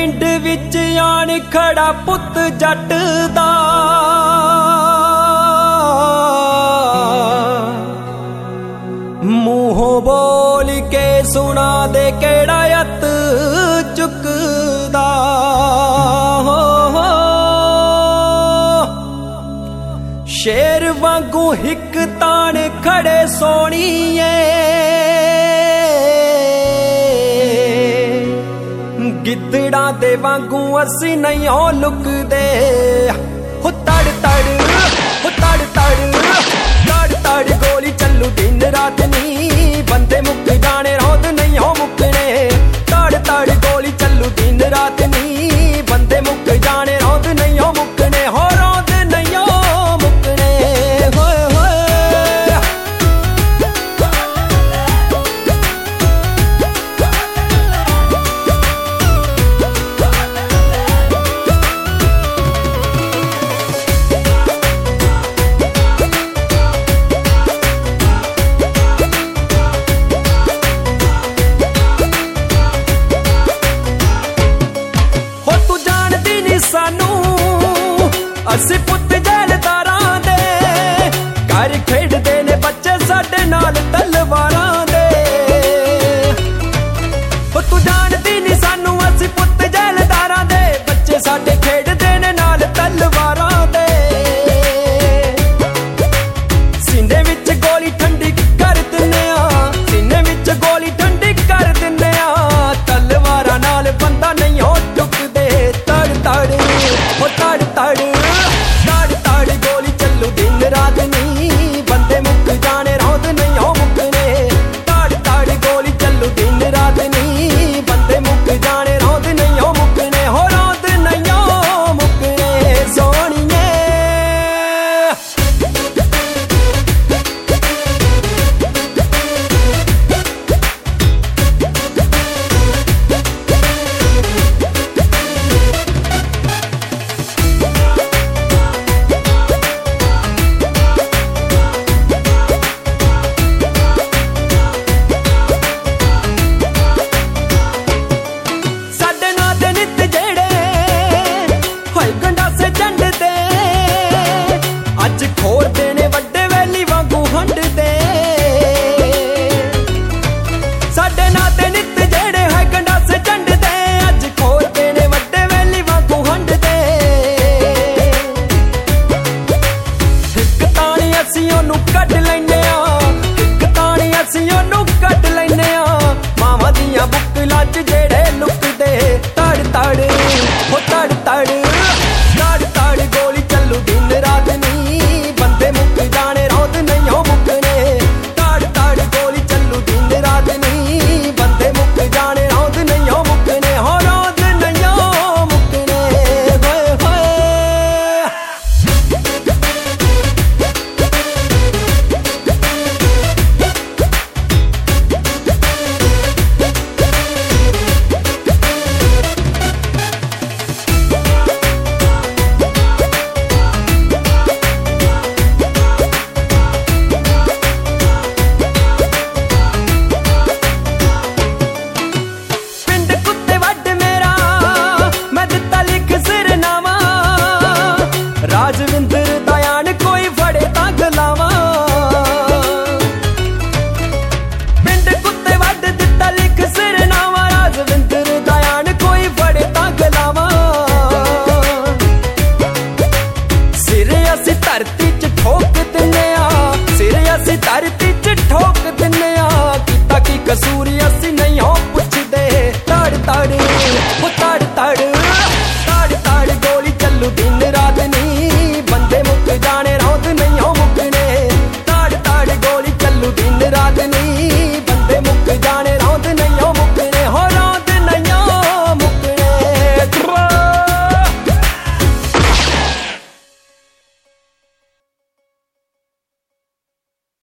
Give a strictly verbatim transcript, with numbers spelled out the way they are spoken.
पिंड विच आन खड़ा पुत जट दा, मूहों बोल के सुना दे केड़ा अत चुकदा। हो हो शेर वांगू हिक तान खड़े सोणीए, गिद्दड़ा दे वांगू असी नहीं हो लुकदे। हो तड़ तड़ हो तड़ तड़ तड़ तड़ गोली चलू दिन रात नी, बंदे मुक जाने रोद नहीं हो मुकने। तड़ तड़ गोली चलू दिन रात नी, बंदे मुक जाने रोद नहीं हो मुकने। हो रोद नहीं हो मुकने। होए होए असी पुत जैलदारां दे, घर खेडदे ने बच्चे साडे नाल तलवारां दे। तू जानदी नी सानू असी पुत जैलदारां दे, बच्चे साडे खेडदे ने नाल तलवारां दे। सीने विच गोली ठंडी कर दिन्ने आ, सीने विच गोली ठंडी कर दिन्ने आ, तलवारां नाल बंदा नहीं हो टुकदे। तड़ तड़ हो तड़ तड़ रात नी, बंदे मुक जाने रोद नहीं हो मुकने। ताड़ ताड़ गोली चलू दिन रात नी, बंदे मुक जाने रोद नहीं हो मुकने। हो रोद नहीं हो मुकने सोनिए। कट लैने इक तानी असी ओनू कट लैने मावां दियां बुकलां च जेड़े लुकदे। तड़ तड़ हो तड़ तड़ तड़ तड़ गोली चलू दिन रात नी, बंदे मुक जाने रोद नहीं हो मुकने। तड़ तड़ गोली चलू दिन रात नी, बंदे मुक जाने रोद नहीं हो मुकने। हो रोद नहीं हो मुकने। होए होए राजविंदर दयान कोई फड़े तां गलावां, पिंड कुत्ते वड्ड दित्ता लिख सिरनावा। राजविंदर दयान कोई फड़े तां गलावां, सिर असी धरती